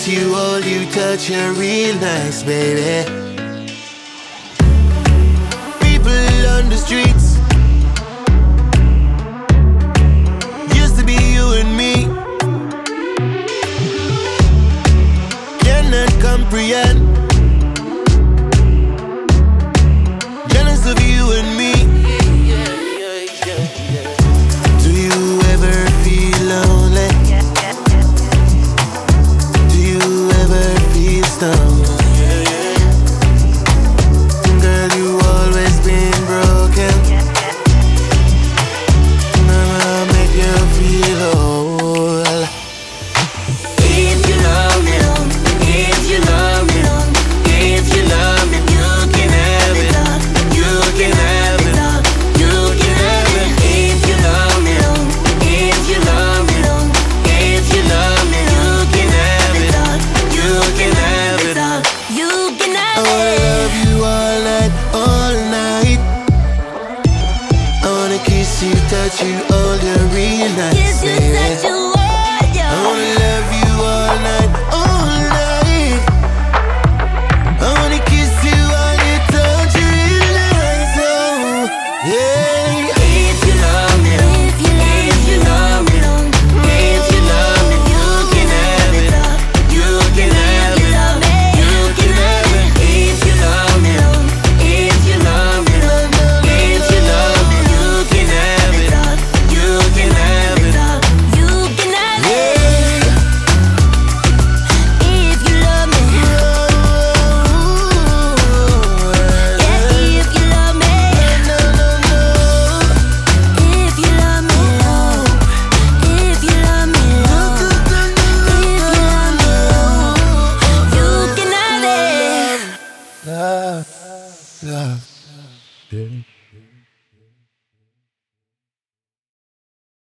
kiss you, hold you, touch you real nice, baby. People on the streets used to be you and me. Cannot comprehend, jealous of you and me. Do you ever feel lonely? Do you ever feel stoned? Girl, you always been broken. I'ma make you feel whole. If you love me, if you love me, if you love me, you can have it. You can have it. You can have it. If you love me, if you love me, if you love me, you can have it. You can have it. You can I have wanna it. love you all night, all night. I wanna kiss you, touch you, hold you real nice, Kiss you, baby. touch you, hold I wanna love you all night, all night. I wanna kiss you, hold you, touch you real nice, oh yeah. If you love me, if you love me, if you love me, you can have it. You can have it. You can have it. If you love me, if you love me, if you love me, you can have it. You can have it. You can have it. If you love me, yeah, if you love me. If you love me, if you love me, you can have it. Love, love, love.